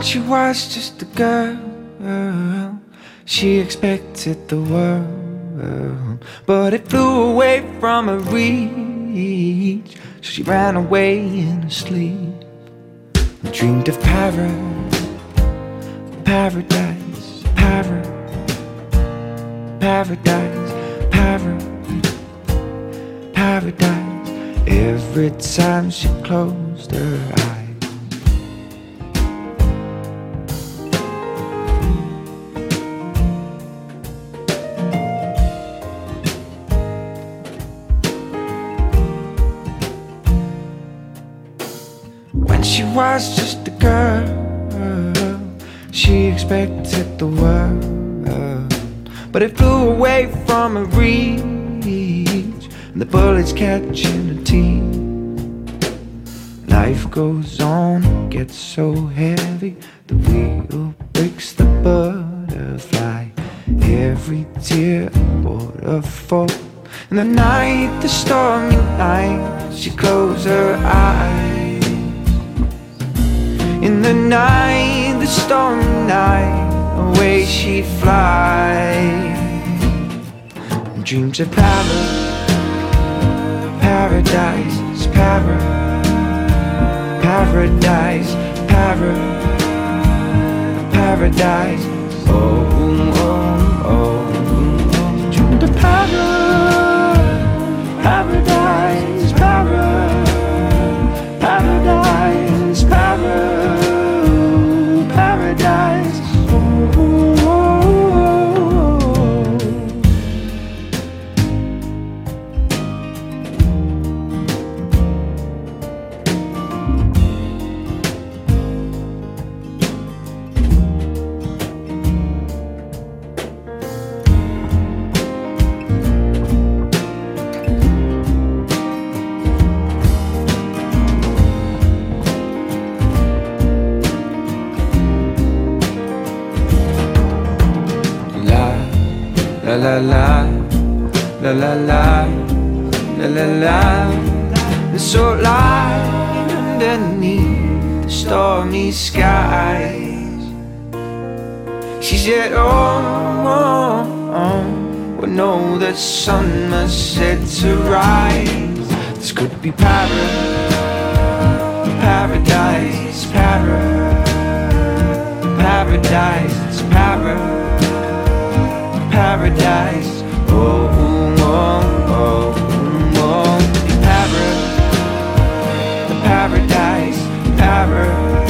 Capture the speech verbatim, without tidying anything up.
she was just a girl, she expected the world, but it flew away from her reach, so she ran away in her sleep. And dreamed of para, paradise, para, paradise, para, paradise. Every time she closed her eyes. When she was just a girl, she expected the world, but it flew away from her reach, and the bullets catching her teeth. Life goes on, gets so heavy, the wheel breaks the butterfly. Every tear a waterfall. In the night, the stormy night, she closed her eyes. In the night, the stormy night, away she'd fly. And dreams of para, paradise, para, paradise, para, paradise. Oh, oh, oh, oh. Dreams of para, paradise, para, paradise, para. Paradise. Oh, oh, oh, La la la, la la la, la la la. It's so light underneath the stormy skies. She said, oh, oh, oh, well, no, the sun must set to rise. This could be para, paradise, para, paradise, it's para. Paradise, oh, oh, oh, oh, para, paradise, para.